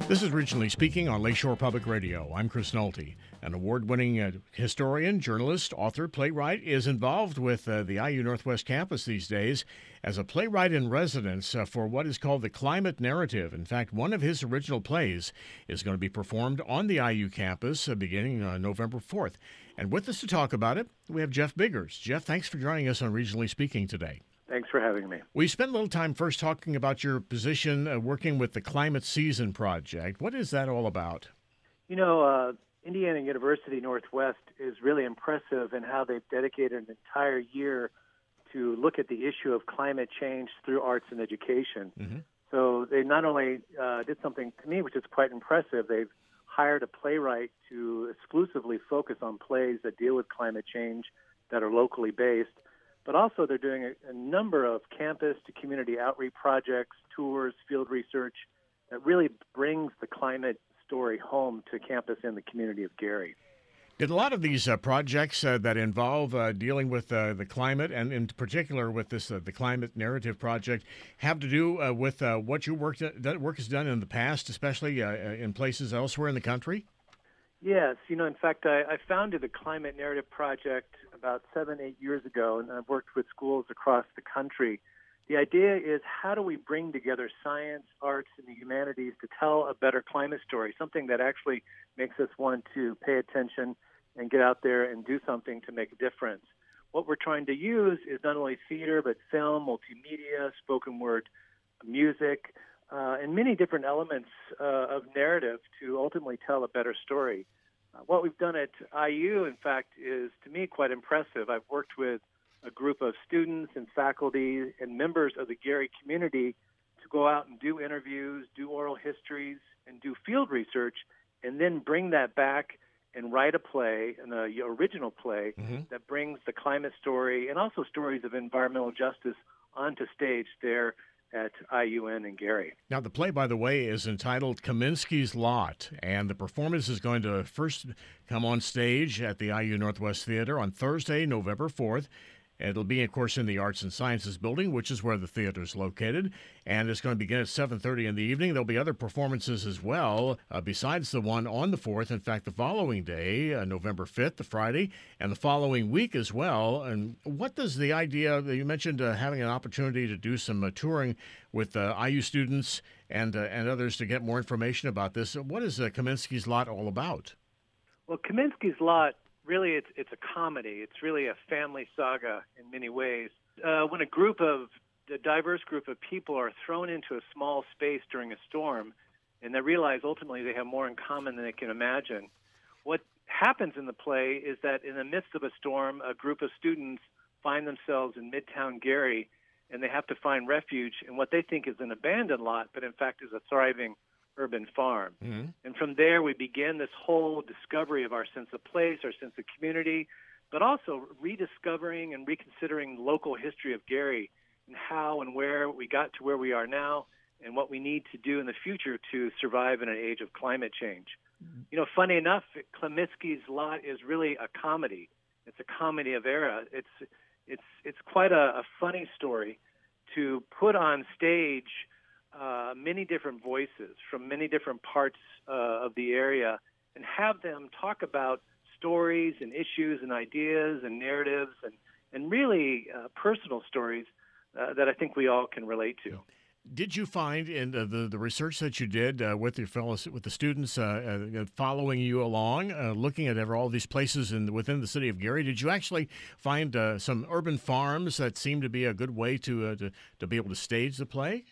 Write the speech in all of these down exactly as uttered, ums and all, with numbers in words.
This is Regionally Speaking on Lakeshore Public Radio. I'm Chris Nolte. An award-winning uh, historian, journalist, author, playwright is involved with uh, the I U Northwest campus these days as a playwright in residence uh, for what is called the Climate Narrative. In fact, one of his original plays is going to be performed on the I U campus uh, beginning uh, November fourth. And with us to talk about it, we have Jeff Biggers. Jeff, thanks for joining us on Regionally Speaking today. Thanks for having me. We spent a little time first talking about your position uh, working with the Climate Season Project. What is that all about? You know, uh, Indiana University Northwest is really impressive in how they've dedicated an entire year to look at the issue of climate change through arts and education. Mm-hmm. So they not only uh, did something to me, which is quite impressive, they've hired a playwright to exclusively focus on plays that deal with climate change that are locally based. But also they're doing a, a number of campus to community outreach projects, tours, field research that really brings the climate story home to campus and the community of Gary. Did a lot of these uh, projects uh, that involve uh, dealing with uh, the climate, and in particular with this uh, the Climate Narrative Project, have to do uh, with uh, what your work, that work has done in the past, especially uh, in places elsewhere in the country? Yes. You know, in fact, I, I founded the Climate Narrative Project about seven, eight years ago, and I've worked with schools across the country. The idea is, how do we bring together science, arts, and the humanities to tell a better climate story, something that actually makes us want to pay attention and get out there and do something to make a difference. What we're trying to use is not only theater, but film, multimedia, spoken word, music, uh, and many different elements uh, of narrative to ultimately tell a better story. Uh, what we've done at I U, in fact, is, to me, quite impressive. I've worked with a group of students and faculty and members of the Gary community to go out and do interviews, do oral histories, and do field research, and then bring that back and write a play, an uh, original play, mm-hmm. that brings the climate story and also stories of environmental justice onto stage there at I U N and Gary. Now, the play, by the way, is entitled Kaminsky's Lot, and the performance is going to first come on stage at the I U Northwest Theater on Thursday, November fourth. It'll be, of course, in the Arts and Sciences Building, which is where the theater is located, and it's going to begin at seven thirty in the evening. There'll be other performances as well, uh, besides the one on the fourth. In fact, the following day, uh, November fifth, the Friday, and the following week as well. And what does the idea, you mentioned uh, having an opportunity to do some uh, touring with uh, I U students and, uh, and others to get more information about this. What is uh, Kaminsky's Lot all about? Well, Kaminsky's Lot, really, it's it's a comedy. It's really a family saga in many ways. Uh, when a group of, a diverse group of people are thrown into a small space during a storm, and they realize ultimately they have more in common than they can imagine, what happens in the play is that in the midst of a storm, a group of students find themselves in Midtown Gary, and they have to find refuge in what they think is an abandoned lot, but in fact is a thriving urban farm. Mm-hmm. And from there, we begin this whole discovery of our sense of place, our sense of community, but also rediscovering and reconsidering the local history of Gary and how and where we got to where we are now and what we need to do in the future to survive in an age of climate change. Mm-hmm. You know, funny enough, Kaminsky's Lot is really a comedy. It's a comedy of error. It's it's it's quite a, a funny story to put on stage Uh, many different voices from many different parts uh, of the area and have them talk about stories and issues and ideas and narratives and, and really uh, personal stories uh, that I think we all can relate to. Did you find in the, the, the research that you did uh, with your fellows, with the students uh, uh, following you along, uh, looking at all these places in, within the city of Gary, did you actually find uh, some urban farms that seemed to be a good way to, uh, to, to be able to stage the play?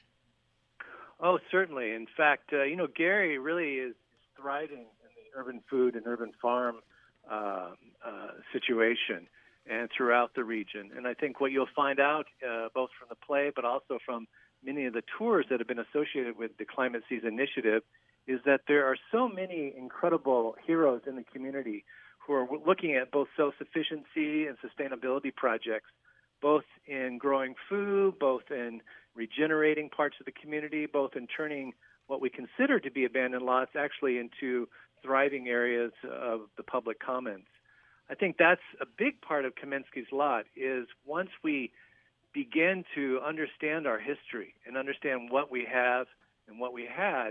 Oh, certainly. In fact, uh, you know, Gary really is thriving in the urban food and urban farm uh, uh, situation and throughout the region. And I think what you'll find out, uh, both from the play but also from many of the tours that have been associated with the Climate Season Initiative, is that there are so many incredible heroes in the community who are looking at both self-sufficiency and sustainability projects, both in growing food, both in regenerating parts of the community, both in turning what we consider to be abandoned lots actually into thriving areas of the public commons. I think that's a big part of Kaminsky's Lot is once we begin to understand our history and understand what we have and what we had,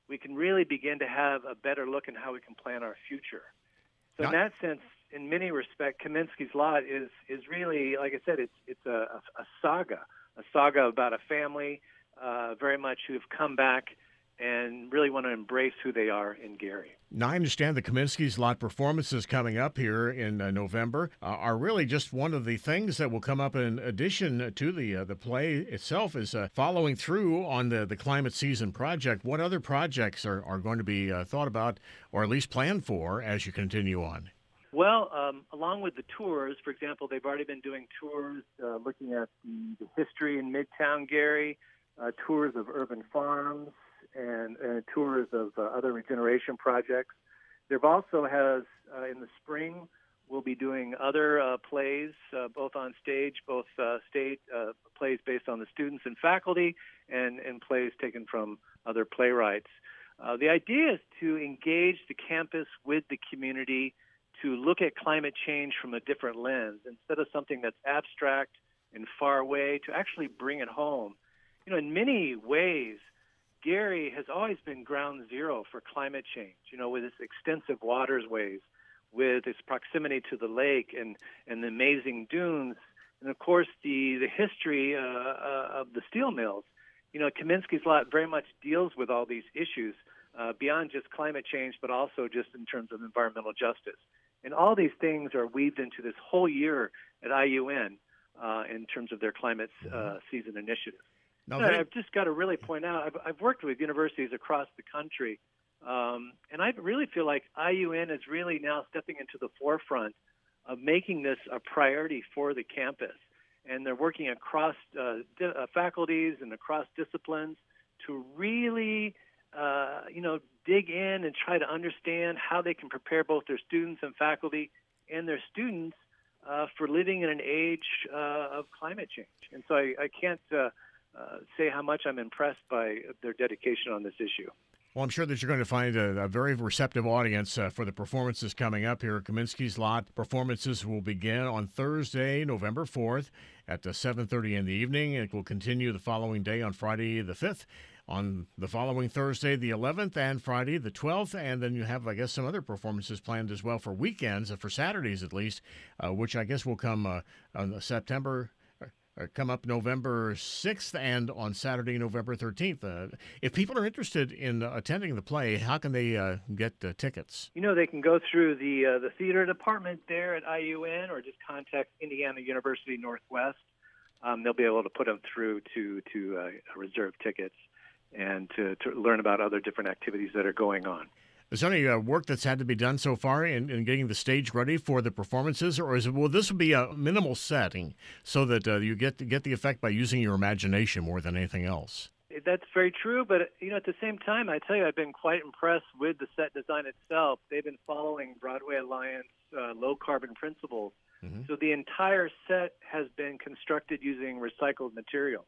we can really begin to have a better look at how we can plan our future. So Not- in that sense, in many respects, Kaminsky's Lot is is really, like I said, it's it's a, a, a saga, a saga about a family uh, very much who've come back and really want to embrace who they are in Gary. Now, I understand the Kaminsky's Lot performances coming up here in uh, November uh, are really just one of the things that will come up in addition to the uh, the play itself is uh, following through on the, the Climate Season project. What other projects are, are going to be uh, thought about or at least planned for as you continue on? Well, um, along with the tours, for example, they've already been doing tours uh, looking at the, the history in Midtown Gary, uh, tours of urban farms, and, and tours of uh, other regeneration projects. They've also has, uh, in the spring, we'll be doing other uh, plays, uh, both on stage, both uh, state uh, plays based on the students and faculty, and, and plays taken from other playwrights. Uh, the idea is to engage the campus with the community to look at climate change from a different lens, instead of something that's abstract and far away, to actually bring it home. You know, in many ways, Gary has always been ground zero for climate change, you know, with its extensive waterways, with its proximity to the lake and, and the amazing dunes, and of course the, the history uh, uh, of the steel mills. You know, Kaminsky's Lot very much deals with all these issues uh, beyond just climate change, but also just in terms of environmental justice. And all these things are weaved into this whole year at I U N uh, in terms of their climate uh, season initiative. Now, And they- I've just got to really point out, I've, I've worked with universities across the country, um, and I really feel like I U N is really now stepping into the forefront of making this a priority for the campus. And they're working across uh, di- uh, faculties and across disciplines to really, uh, you know, dig in and try to understand how they can prepare both their students and faculty and their students uh, for living in an age uh, of climate change. And so I, I can't uh, uh, say how much I'm impressed by their dedication on this issue. Well, I'm sure that you're going to find a, a very receptive audience uh, for the performances coming up here. Kaminsky's Lot performances will begin on Thursday, November fourth at uh, seven thirty in the evening. It will continue the following day on Friday the fifth, on the following Thursday the eleventh, and Friday the twelfth. And then you have, I guess, some other performances planned as well for weekends, uh, for Saturdays at least, uh, which I guess will come uh, on September Uh, come up November sixth and on Saturday, November thirteenth. Uh, if people are interested in uh, attending the play, how can they uh, get uh, tickets? You know, they can go through the uh, the theater department there at I U N or just contact Indiana University Northwest. Um, they'll be able to put them through to, to uh, reserve tickets and to, to learn about other different activities that are going on. Is there any uh, work that's had to be done so far in, in getting the stage ready for the performances, or is it, will this be a minimal setting so that uh, you get to get the effect by using your imagination more than anything else? That's very true, but you know, at the same time, I tell you, I've been quite impressed with the set design itself. They've been following Broadway Alliance uh, low carbon principles, mm-hmm. so the entire set has been constructed using recycled materials.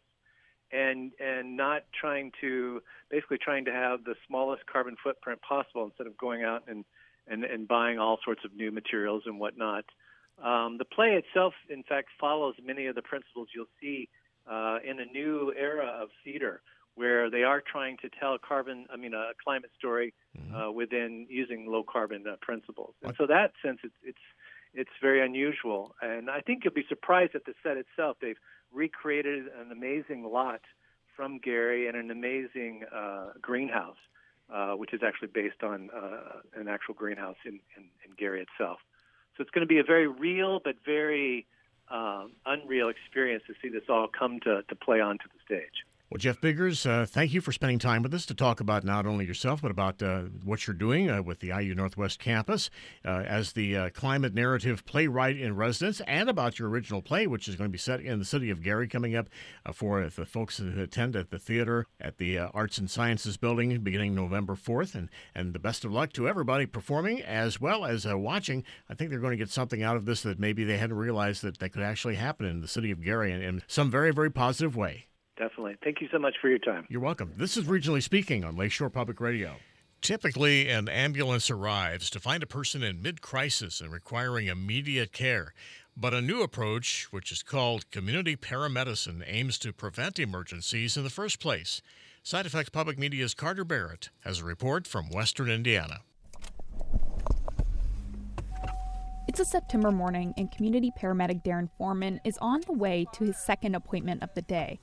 And and not trying to basically trying to have the smallest carbon footprint possible instead of going out and, and, and buying all sorts of new materials and whatnot. Um, the play itself, in fact, follows many of the principles you'll see uh, in a new era of theater, where they are trying to tell a carbon, I mean, a climate story mm-hmm. uh, within using low carbon uh, principles. And so that sense, it's it's it's very unusual. And I think you'll be surprised at the set itself. They've recreated an amazing lot from Gary and an amazing uh, greenhouse, uh, which is actually based on uh, an actual greenhouse in, in, in Gary itself. So it's going to be a very real but very um, unreal experience to see this all come to, to play onto the stage. Well, Jeff Biggers, uh, thank you for spending time with us to talk about not only yourself, but about uh, what you're doing uh, with the I U Northwest campus uh, as the uh, climate narrative playwright in residence, and about your original play, which is going to be set in the city of Gary coming up uh, for the folks who attend at the theater at the uh, Arts and Sciences Building beginning November fourth. And, and the best of luck to everybody performing as well as uh, watching. I think they're going to get something out of this that maybe they hadn't realized that, that could actually happen in the city of Gary in, in some very, very positive way. Definitely. Thank you so much for your time. You're welcome. This is Regionally Speaking on Lakeshore Public Radio. Typically, an ambulance arrives to find a person in mid-crisis and requiring immediate care. But a new approach, which is called community paramedicine, aims to prevent emergencies in the first place. Side Effects Public Media's Carter Barrett has a report from Western Indiana. It's a September morning, and community paramedic Darren Foreman is on the way to his second appointment of the day.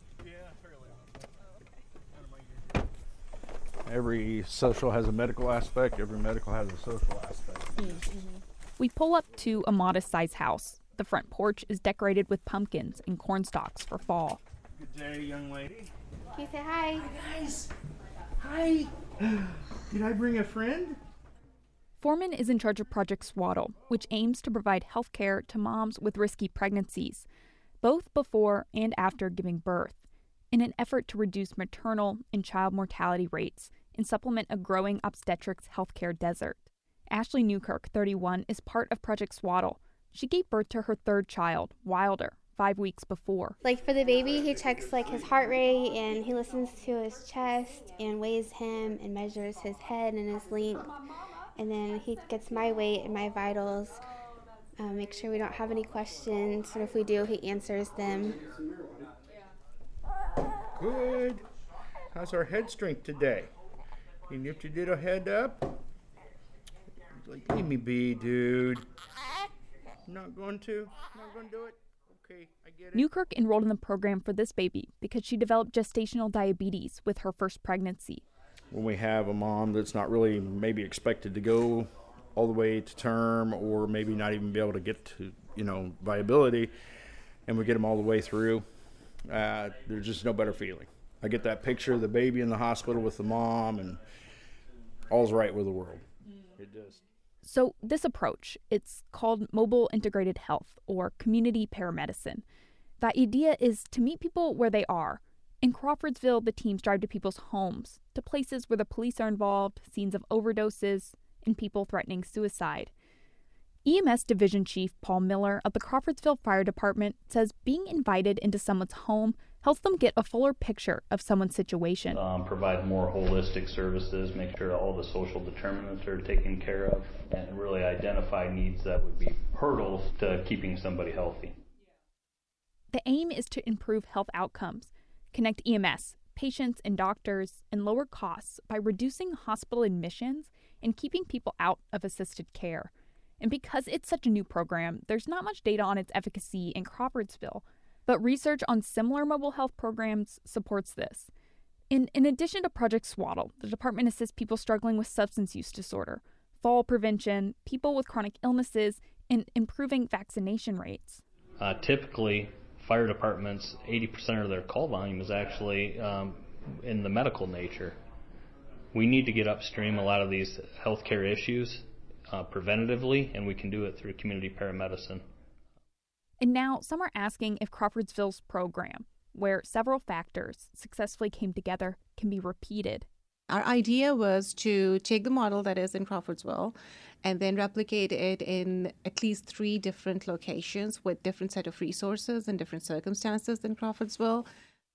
Every social has a medical aspect. Every medical has a social aspect. Mm-hmm. We pull up to a modest-sized house. The front porch is decorated with pumpkins and corn stalks for fall. Good day, young lady. Can you say hi? Hi, guys. Hi. Did I bring a friend? Foreman is in charge of Project Swaddle, which aims to provide health care to moms with risky pregnancies, both before and after giving birth, in an effort to reduce maternal and child mortality rates and supplement a growing obstetrics healthcare desert. Ashley Newkirk, thirty-one, is part of Project Swaddle. She gave birth to her third child, Wilder, five weeks before. Like for the baby, he checks like his heart rate and he listens to his chest and weighs him and measures his head and his length. And then he gets my weight and my vitals, uh, make sure we don't have any questions, and if we do, he answers them. Good. How's our head strength today? Can you lift your little head up? Like, leave me be, dude. Not going to? Not going to do it? Okay, I get it. Newkirk enrolled in the program for this baby because she developed gestational diabetes with her first pregnancy. When we have a mom that's not really maybe expected to go all the way to term or maybe not even be able to get to, you know, viability, and we get them all the way through, uh, there's just no better feeling. I get that picture of the baby in the hospital with the mom, and all's right with the world. It does. So this approach, it's called Mobile Integrated Health, or community paramedicine. The idea is to meet people where they are. In Crawfordsville, the teams drive to people's homes, to places where the police are involved, scenes of overdoses, and people threatening suicide. E M S Division Chief Paul Miller of the Crawfordsville Fire Department says being invited into someone's home helps them get a fuller picture of someone's situation. Um, provide more holistic services, make sure all the social determinants are taken care of, and really identify needs that would be hurdles to keeping somebody healthy. The aim is to improve health outcomes, connect E M S, patients, and doctors, and lower costs by reducing hospital admissions and keeping people out of assisted care. And because it's such a new program, there's not much data on its efficacy in Crawfordsville, but research on similar mobile health programs supports this. In, in addition to Project Swaddle, the department assists people struggling with substance use disorder, fall prevention, people with chronic illnesses, and improving vaccination rates. Uh, typically, fire departments, eighty percent of their call volume is actually um, in the medical nature. We need to get upstream a lot of these healthcare issues uh, preventatively, and we can do it through community paramedicine. And now some are asking if Crawfordsville's program, where several factors successfully came together, can be repeated. Our idea was to take the model that is in Crawfordsville and then replicate it in at least three different locations with different set of resources and different circumstances in Crawfordsville.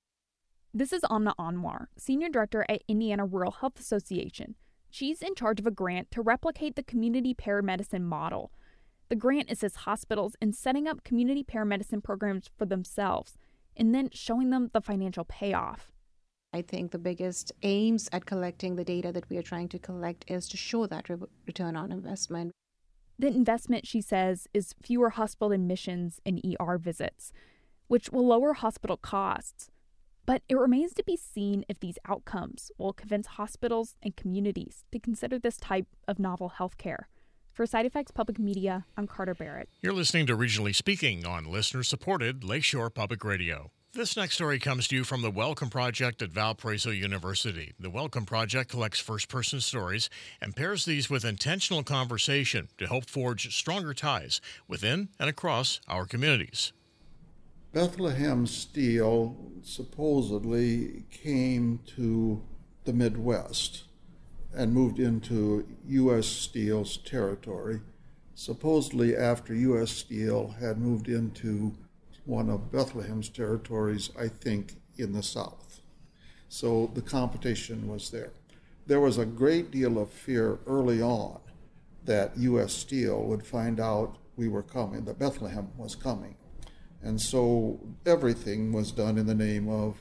This is Amna Anwar, Senior Director at Indiana Rural Health Association. She's in charge of a grant to replicate the community paramedicine model. The grant assists hospitals in setting up community paramedicine programs for themselves and then showing them the financial payoff. I think the biggest aims at collecting the data that we are trying to collect is to show that re- return on investment. The investment, she says, is fewer hospital admissions and E R visits, which will lower hospital costs. But it remains to be seen if these outcomes will convince hospitals and communities to consider this type of novel healthcare. For Side Effects Public Media, I'm Carter Barrett. You're listening to Regionally Speaking on listener-supported Lakeshore Public Radio. This next story comes to you from the Welcome Project at Valparaiso University. The Welcome Project collects first-person stories and pairs these with intentional conversation to help forge stronger ties within and across our communities. Bethlehem Steel supposedly came to the Midwest and moved into U S Steel's territory, supposedly after U S Steel had moved into one of Bethlehem's territories, I think, in the South. So the competition was there. There was a great deal of fear early on that U S Steel would find out we were coming, that Bethlehem was coming. And so everything was done in the name of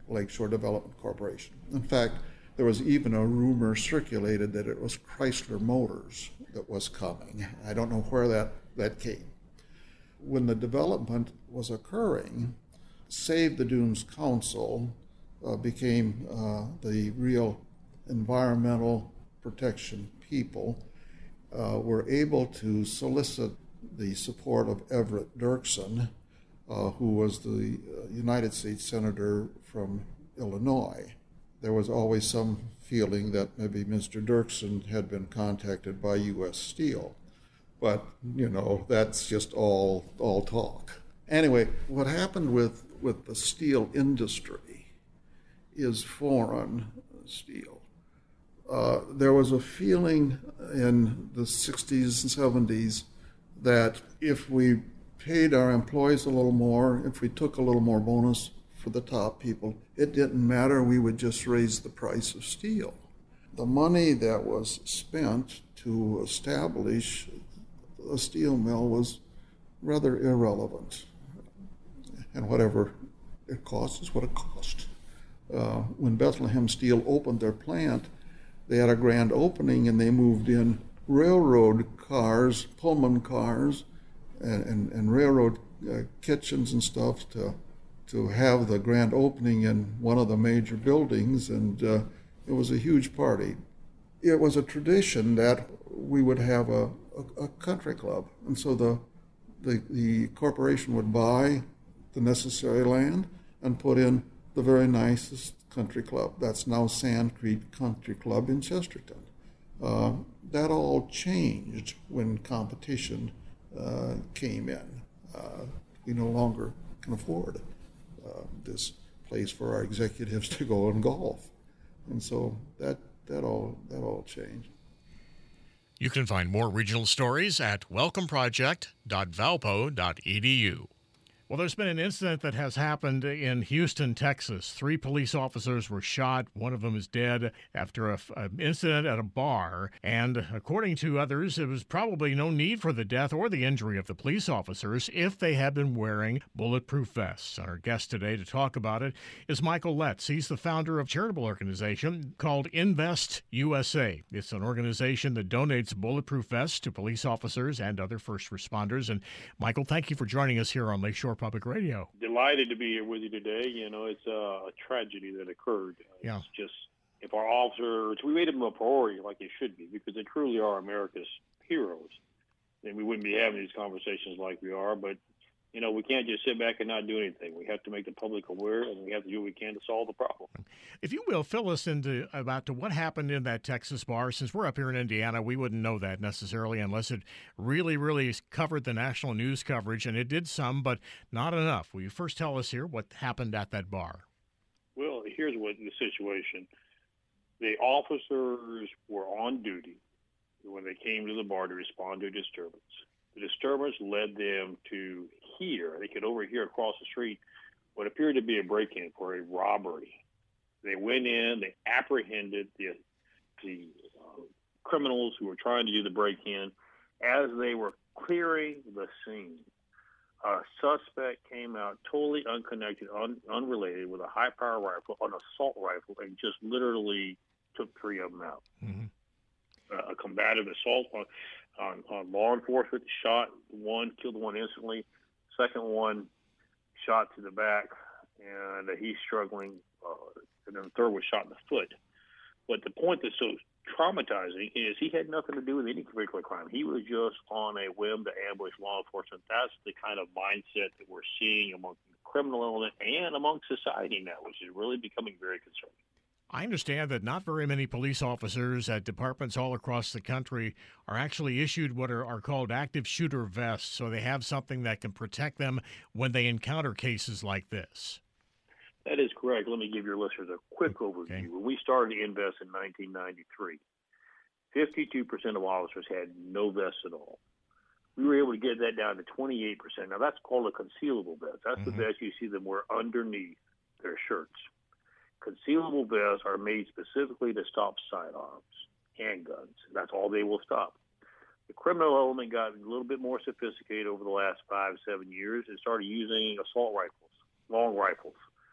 Lakeshore Development Corporation. In fact, there was even a rumor circulated that it was Chrysler Motors that was coming. I don't know where that, that came. When the development was occurring, Save the Dunes Council uh, became uh, the real environmental protection people, uh, were able to solicit the support of Everett Dirksen, uh, who was the uh, United States Senator from Illinois. There was always some feeling that maybe Mister Dirksen had been contacted by U S Steel. But, you know, that's just all all talk. Anyway, what happened with, with the steel industry is foreign steel. Uh, there was a feeling in the sixties and seventies that if we paid our employees a little more, if we took a little more bonus for the top people, it didn't matter, we would just raise the price of steel. The money that was spent to establish a steel mill was rather irrelevant. And whatever it cost is what it cost. Uh, when Bethlehem Steel opened their plant, they had a grand opening and they moved in railroad cars, Pullman cars, and, and, and railroad uh, kitchens and stuff to to have the grand opening in one of the major buildings, and uh, it was a huge party. It was a tradition that we would have a, a, a country club, and so the, the the corporation would buy the necessary land and put in the very nicest country club. That's now Sand Creek Country Club in Chesterton. Uh, that all changed when competition uh, came in. Uh, we no longer can afford uh, this place for our executives to go and golf, and so that that all that all changed. You can find more regional stories at welcome project dot valpo dot e d u. Well, there's been an incident that has happened in Houston, Texas. Three police officers were shot. One of them is dead after an incident at a bar. And according to others, it was probably no need for the death or the injury of the police officers if they had been wearing bulletproof vests. Our guest today to talk about it is Michael Letts. He's the founder of a charitable organization called Invest U S A. It's an organization that donates bulletproof vests to police officers and other first responders. And Michael, thank you for joining us here on Lakeshore Public Radio. Delighted to be here with you today. You know, it's a, a tragedy that occurred. Yeah. It's just, if our officers, we made them a priority like they should be, because they truly are America's heroes, then we wouldn't be having these conversations like we are. But, you know, we can't just sit back and not do anything. We have to make the public aware, and we have to do what we can to solve the problem. If you will, fill us into about to what happened in that Texas bar. Since we're up here in Indiana, we wouldn't know that necessarily unless it really, really covered the national news coverage, and it did some, but not enough. Will you first tell us here what happened at that bar? Well, here's what the situation. The officers were on duty when they came to the bar to respond to a disturbance. The disturbance led them to hear, they could overhear across the street, what appeared to be a break-in for a robbery. They went in, they apprehended the, the uh, criminals who were trying to do the break-in. As they were clearing the scene, a suspect came out totally unconnected, un, unrelated, with a high-power rifle, an assault rifle, and just literally took three of them out. Mm-hmm. Uh, a combative assault on, on, on law enforcement, shot one, killed one instantly. Second one shot to the back, and uh, he's struggling. Uh, and then the third was shot in the foot. But the point that's so traumatizing is he had nothing to do with any particular crime. He was just on a whim to ambush law enforcement. That's the kind of mindset that we're seeing among the criminal element and among society now, which is really becoming very concerning. I understand that not very many police officers at departments all across the country are actually issued what are, are called active shooter vests, so they have something that can protect them when they encounter cases like this. That is correct. Let me give your listeners a quick overview. Okay. When we started to invest in nineteen ninety-three, fifty-two percent of officers had no vests at all. We were able to get that down to twenty-eight percent. Now, that's called a concealable vest. That's mm-hmm. the vest you see them wear underneath their shirts. Concealable vests are made specifically to stop sidearms, handguns. That's all they will stop. The criminal element got a little bit more sophisticated over the last five, seven years and started using assault rifles, long rifles, to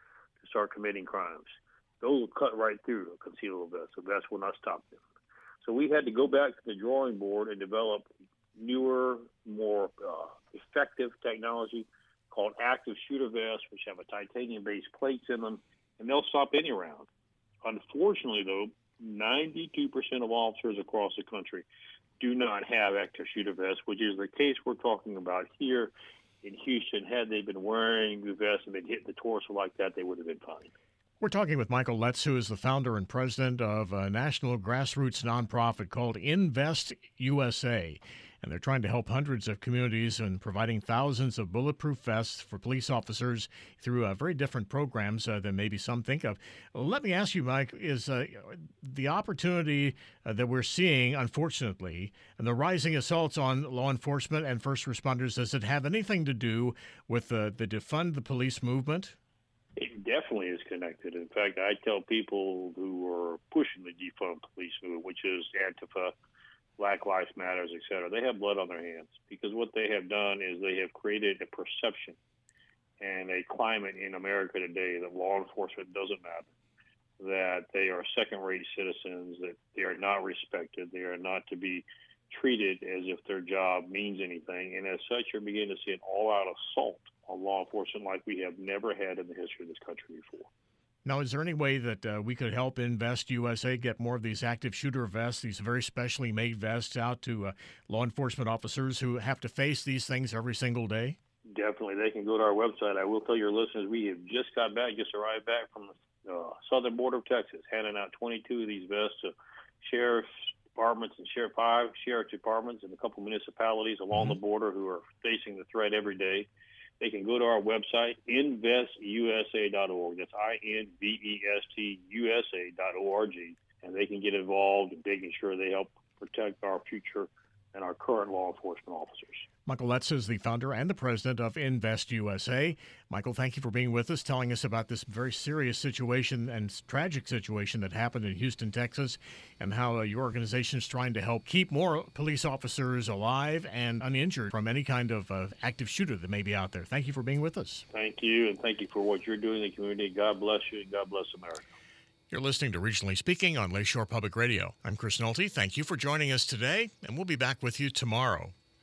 start committing crimes. Those will cut right through a concealable vest. The vest will not stop them. So we had to go back to the drawing board and develop newer, more uh, effective technology called active shooter vests, which have a titanium-based plates in them, and they'll stop any round. Unfortunately, though, ninety-two percent of officers across the country do not have active shooter vests, which is the case we're talking about here in Houston. Had they been wearing the vest and been hit the torso like that, they would have been fine. We're talking with Michael Letts, who is the founder and president of a national grassroots nonprofit called Invest U S A. And they're trying to help hundreds of communities in providing thousands of bulletproof vests for police officers through uh, very different programs uh, than maybe some think of. Well, let me ask you, Mike, is uh, the opportunity uh, that we're seeing, unfortunately, and the rising assaults on law enforcement and first responders, does it have anything to do with the, the defund the police movement? It definitely is connected. In fact, I tell people who are pushing the defund police movement, which is Antifa, Black Lives Matters, et cetera, they have blood on their hands, because what they have done is they have created a perception and a climate in America today that law enforcement doesn't matter, that they are second-rate citizens, that they are not respected, they are not to be treated as if their job means anything, and as such, you're beginning to see an all-out assault on law enforcement like we have never had in the history of this country before. Now, is there any way that uh, we could help Invest U S A get more of these active shooter vests, these very specially made vests, out to uh, law enforcement officers who have to face these things every single day? Definitely. They can go to our website. I will tell your listeners, we have just got back, just arrived back from the uh, southern border of Texas, handing out twenty-two of these vests to sheriff's departments and sheriff five sheriff departments and a couple municipalities along mm-hmm. the border who are facing the threat every day. They can go to our website, invest U S A dot org. That's I N V E S T U S A dot org, and they can get involved in making sure they help protect our future and our current law enforcement officers. Michael Letts is the founder and the president of Invest U S A. Michael, thank you for being with us, telling us about this very serious situation and tragic situation that happened in Houston, Texas, and how uh, your organization is trying to help keep more police officers alive and uninjured from any kind of uh, active shooter that may be out there. Thank you for being with us. Thank you, and thank you for what you're doing in the community. God bless you, and God bless America. You're listening to Regionally Speaking on Lakeshore Public Radio. I'm Chris Nolte. Thank you for joining us today, and we'll be back with you tomorrow.